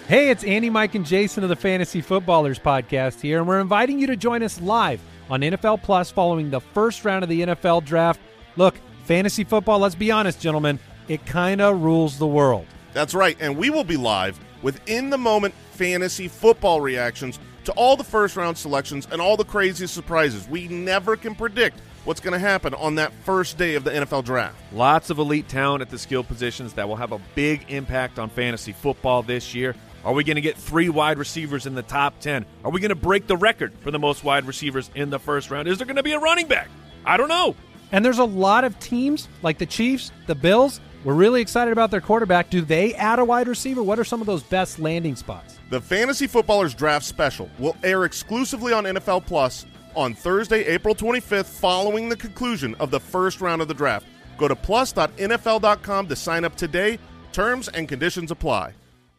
Hey, it's Andy, Mike, and Jason of the Fantasy Footballers podcast here, and we're inviting you to join us live on NFL Plus following the first round of the NFL Draft. Look, fantasy football, let's be honest, gentlemen, it kind of rules the world. That's right, and we will be live with in-the-moment fantasy football reactions to all the first-round selections and all the craziest surprises. We never can predict what's going to happen on that first day of the NFL Draft. Lots of elite talent at the skill positions that will have a big impact on fantasy football this year. Are we going to get 3 wide receivers in the top 10? Are we going to break the record for the most wide receivers in the first round? Is there going to be a running back? I don't know. And there's a lot of teams like the Chiefs, the Bills. We're really excited about their quarterback. Do they add a wide receiver? What are some of those best landing spots? The Fantasy Footballers Draft Special will air exclusively on NFL Plus on Thursday, April 25th, following the conclusion of the first round of the draft. Go to plus.nfl.com to sign up today. Terms and conditions apply.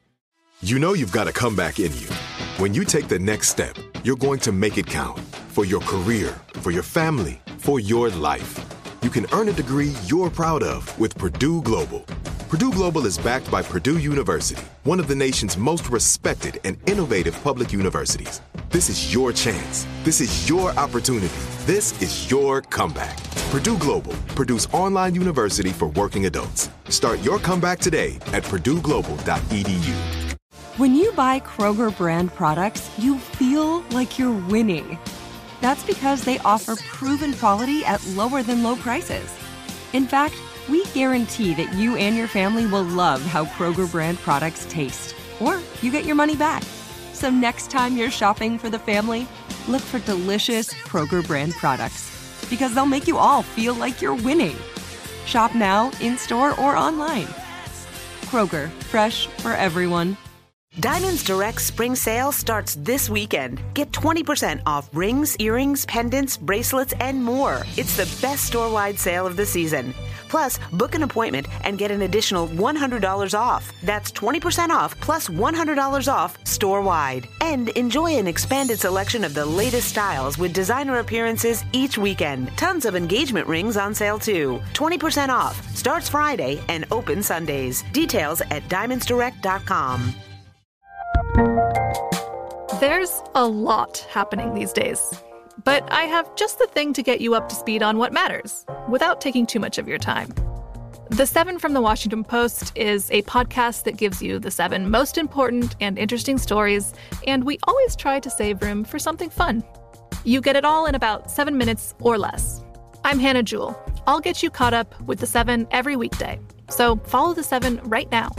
You know you've got a comeback in you. When you take the next step, you're going to make it count for your career, for your family, for your life. You can earn a degree you're proud of with Purdue Global. Purdue Global is backed by Purdue University, one of the nation's most respected and innovative public universities. This is your chance. This is your opportunity. This is your comeback. Purdue Global, Purdue's online university for working adults. Start your comeback today at purdueglobal.edu. When you buy Kroger brand products, you feel like you're winning. That's because they offer proven quality at lower than low prices. In fact, we guarantee that you and your family will love how Kroger brand products taste, or you get your money back. So next time you're shopping for the family, look for delicious Kroger brand products, because they'll make you all feel like you're winning. Shop now, in-store, or online. Kroger, fresh for everyone. Diamonds Direct Spring Sale starts this weekend. Get 20% off rings, earrings, pendants, bracelets, and more. It's the best store-wide sale of the season. Plus, book an appointment and get an additional $100 off. That's 20% off plus $100 off store-wide. And enjoy an expanded selection of the latest styles with designer appearances each weekend. Tons of engagement rings on sale too. 20% off. Starts Friday and open Sundays. Details at diamondsdirect.com. There's a lot happening these days, but I have just the thing to get you up to speed on what matters without taking too much of your time. The 7 from the Washington Post is a podcast that gives you the 7 most important and interesting stories, and we always try to save room for something fun. You get it all in about 7 minutes or less. I'm Hannah Jewell. I'll get you caught up with the 7 every weekday, so follow the 7 right now.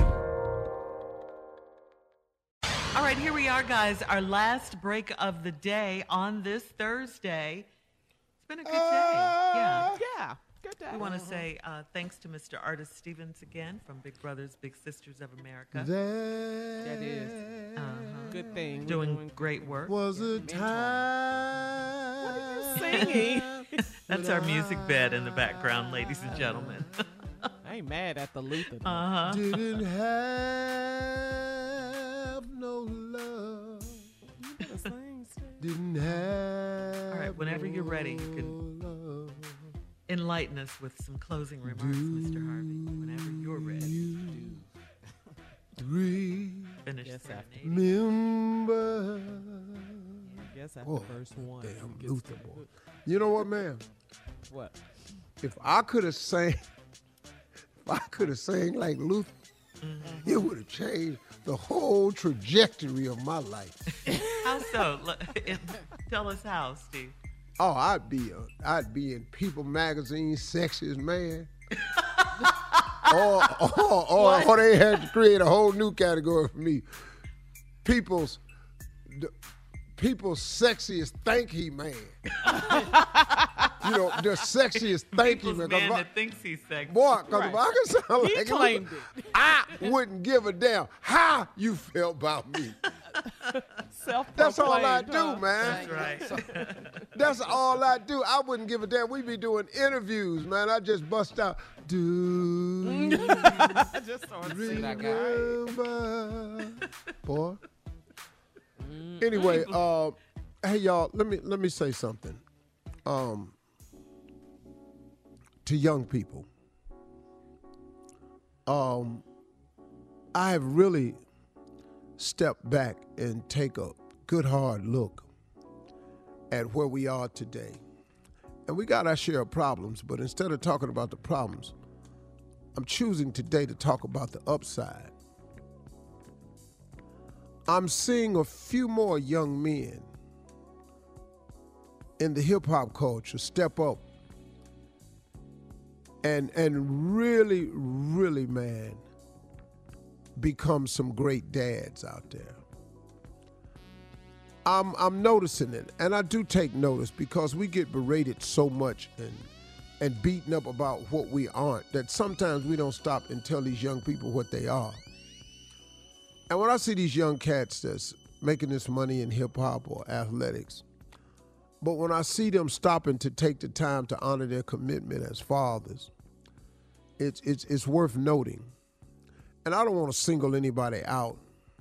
All right, here we are, guys. Our last break of the day on this Thursday. It's been a good day. Yeah, good day. We want to say thanks to Mr. Artis Stevens again from Big Brothers Big Sisters of America. That is good thing. Doing great work. Was a time. What are you singing? That's our music bed in the background, ladies and gentlemen. I ain't mad at the Luther. Didn't have no love. Didn't have. All right, whenever you're ready, you can enlighten us with some closing remarks, Mr. Harvey. Whenever you're ready. Finish serenading. Remember. Yes, after the first one. Damn Luther, boy. You know what, man? What? If I could have sang like Luther, it would have changed the whole trajectory of my life. How so? Tell us how, Steve. Oh, I'd be in People Magazine, Sexiest Man. or they had to create a whole new category for me. People's sexiest thank you man. You know, the sexiest thank you man. man That thinks he's sexy. Boy, because Right. if I could sound He like claimed Luther, it. I wouldn't give a damn how you felt about me. That's all I do, man. That's right. That's all I do. I wouldn't give a damn. We be doing interviews, man. I just bust out. Do I just saw it see that guy. remember, boy? Anyway, hey y'all, let me say something. To young people, I have really step back and take a good hard look at where we are today. And we got our share of problems, but instead of talking about the problems, I'm choosing today to talk about the upside. I'm seeing a few more young men in the hip-hop culture step up and really, really, man, become some great dads out there. I'm noticing it, and I do take notice because we get berated so much and beaten up about what we aren't that sometimes we don't stop and tell these young people what they are. And when I see these young cats that's making this money in hip-hop or athletics, but when I see them stopping to take the time to honor their commitment as fathers, it's worth noting. And I don't want to single anybody out,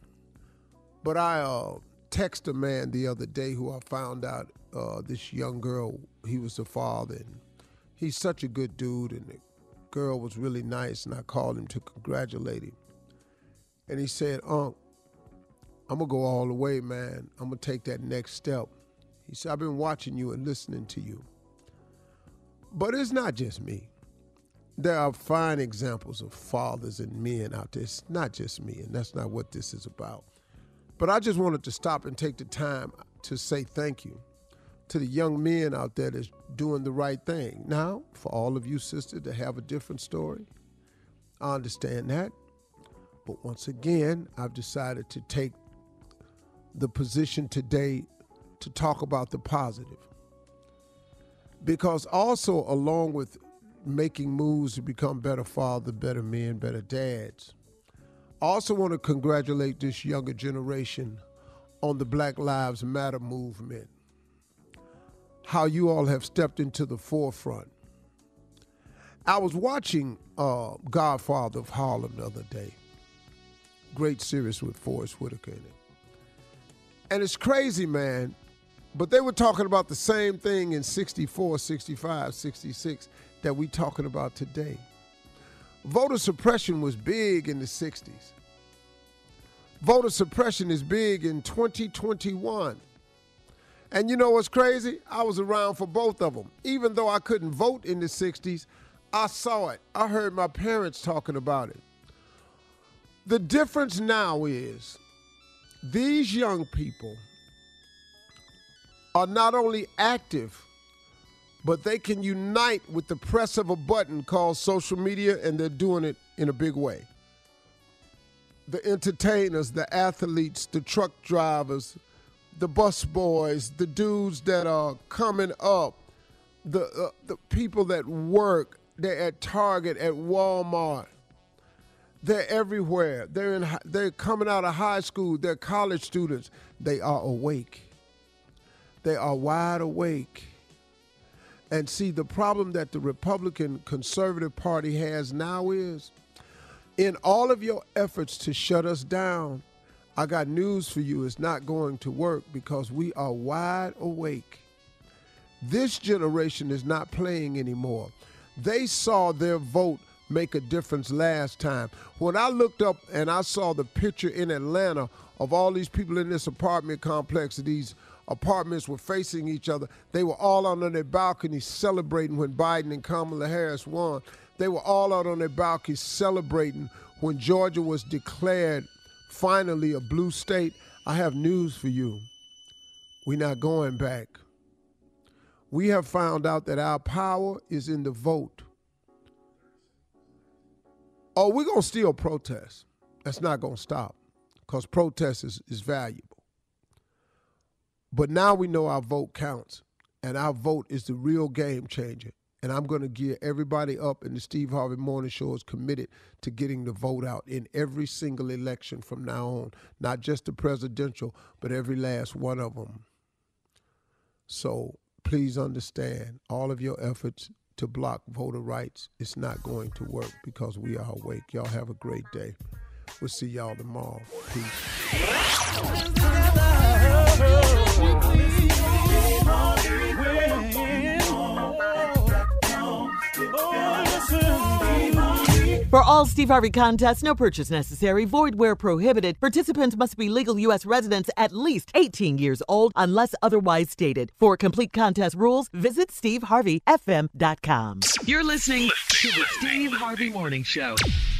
but I text a man the other day who I found out this young girl, he was the father, and he's such a good dude, and the girl was really nice, and I called him to congratulate him. And he said, "Unc, I'm going to go all the way, man. I'm going to take that next step." He said, "I've been watching you and listening to you." But it's not just me. There are fine examples of fathers and men out there. It's not just me, and that's not what this is about. But I just wanted to stop and take the time to say thank you to the young men out there that's doing the right thing. Now, for all of you sisters that have a different story, I understand that. But once again, I've decided to take the position today to talk about the positive. Because also, along with making moves to become better fathers, better men, better dads, I also want to congratulate this younger generation on the Black Lives Matter movement. How you all have stepped into the forefront. I was watching Godfather of Harlem the other day. Great series with Forrest Whitaker in it. And it's crazy, man, but they were talking about the same thing in 64, 65, 66 that we talking about today. Voter suppression was big in the 60s. Voter suppression is big in 2021. And you know what's crazy? I was around for both of them. Even though I couldn't vote in the 60s, I saw it. I heard my parents talking about it. The difference now is these young people are not only active, but they can unite with the press of a button called social media, and they're doing it in a big way. The entertainers, the athletes, the truck drivers, the bus boys, the dudes that are coming up, the people that work, they're at Target, at Walmart. They're everywhere. They're coming out of high school. They're college students. They are awake. They are wide awake. And see, the problem that the Republican Conservative Party has now is, in all of your efforts to shut us down, I got news for you. It's not going to work because we are wide awake. This generation is not playing anymore. They saw their vote make a difference last time. When I looked up and I saw the picture in Atlanta of all these people in this apartment complex, these apartments were facing each other. They were all out on their balconies celebrating when Biden and Kamala Harris won. They were all out on their balconies celebrating when Georgia was declared finally a blue state. I have news for you. We're not going back. We have found out that our power is in the vote. Oh, we're going to still protest. That's not going to stop because protest is valuable. But now we know our vote counts, and our vote is the real game changer. And I'm going to gear everybody up, and the Steve Harvey Morning Show is committed to getting the vote out in every single election from now on, not just the presidential, but every last one of them. So please understand, all of your efforts to block voter rights, it's not going to work because we are awake. Y'all have a great day. We'll see y'all tomorrow. Peace. For all Steve Harvey contests, no purchase necessary, void where prohibited. Participants must be legal U.S. residents at least 18 years old unless otherwise stated. For complete contest rules, visit SteveHarveyFM.com. You're listening to the Steve Harvey Morning Show.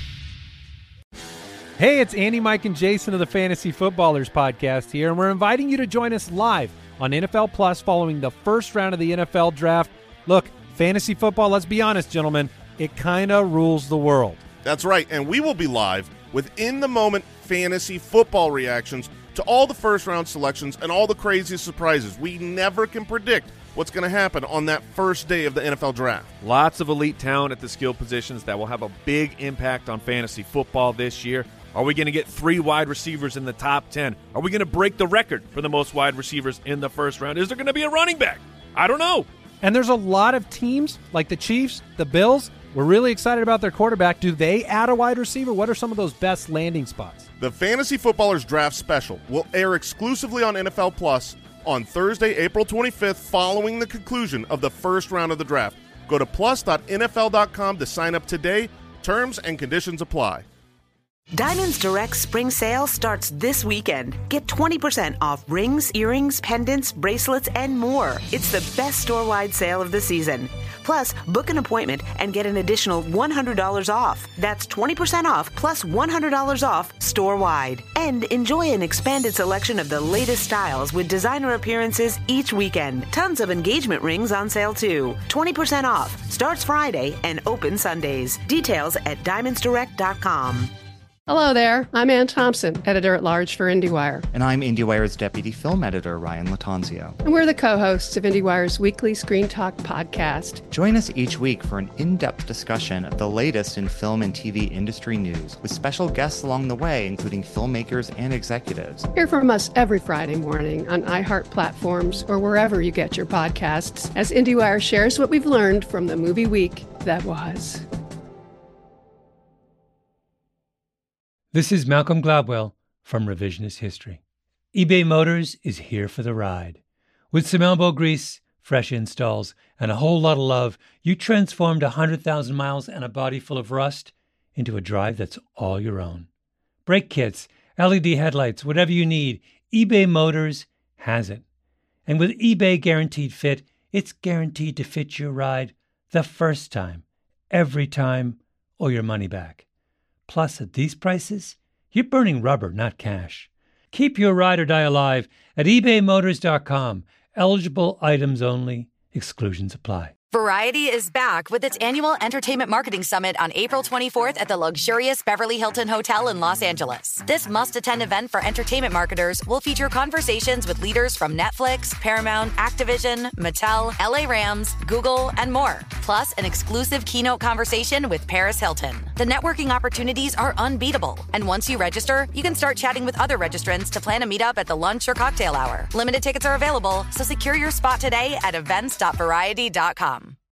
Hey, it's Andy, Mike, and Jason of the Fantasy Footballers podcast here, and we're inviting you to join us live on NFL Plus following the first round of the NFL Draft. Look, fantasy football, let's be honest, gentlemen, it kind of rules the world. That's right, and we will be live with in-the-moment fantasy football reactions to all the first-round selections and all the craziest surprises. We never can predict what's going to happen on that first day of the NFL Draft. Lots of elite talent at the skill positions that will have a big impact on fantasy football this year. Are we going to get 3 wide receivers in the top 10? Are we going to break the record for the most wide receivers in the first round? Is there going to be a running back? I don't know. And there's a lot of teams like the Chiefs, the Bills. We're really excited about their quarterback. Do they add a wide receiver? What are some of those best landing spots? The Fantasy Footballers Draft Special will air exclusively on NFL Plus on Thursday, April 25th, following the conclusion of the first round of the draft. Go to plus.nfl.com to sign up today. Terms and conditions apply. Diamonds Direct Spring Sale starts this weekend. Get 20% off rings, earrings, pendants, bracelets, and more. It's the best store-wide sale of the season. Plus, book an appointment and get an additional $100 off. That's 20% off plus $100 off store-wide. And enjoy an expanded selection of the latest styles with designer appearances each weekend. Tons of engagement rings on sale too. 20% off. Starts Friday and open Sundays. Details at diamondsdirect.com. Hello there. I'm Ann Thompson, editor-at-large for IndieWire. And I'm IndieWire's deputy film editor, Ryan Latanzio. And we're the co-hosts of IndieWire's weekly Screen Talk podcast. Join us each week for an in-depth discussion of the latest in film and TV industry news, with special guests along the way, including filmmakers and executives. Hear from us every Friday morning on iHeart platforms or wherever you get your podcasts, as IndieWire shares what we've learned from the movie week that was. This is Malcolm Gladwell from Revisionist History. eBay Motors is here for the ride. With some elbow grease, fresh installs, and a whole lot of love, you transformed 100,000 miles and a body full of rust into a drive that's all your own. Brake kits, LED headlights, whatever you need, eBay Motors has it. And with eBay Guaranteed Fit, it's guaranteed to fit your ride the first time, every time, or your money back. Plus, at these prices, you're burning rubber, not cash. Keep your ride or die alive at ebaymotors.com. Eligible items only. Exclusions apply. Variety is back with its annual Entertainment Marketing Summit on April 24th at the luxurious Beverly Hilton Hotel in Los Angeles. This must-attend event for entertainment marketers will feature conversations with leaders from Netflix, Paramount, Activision, Mattel, LA Rams, Google, and more. Plus, an exclusive keynote conversation with Paris Hilton. The networking opportunities are unbeatable. And once you register, you can start chatting with other registrants to plan a meetup at the lunch or cocktail hour. Limited tickets are available, so secure your spot today at events.variety.com.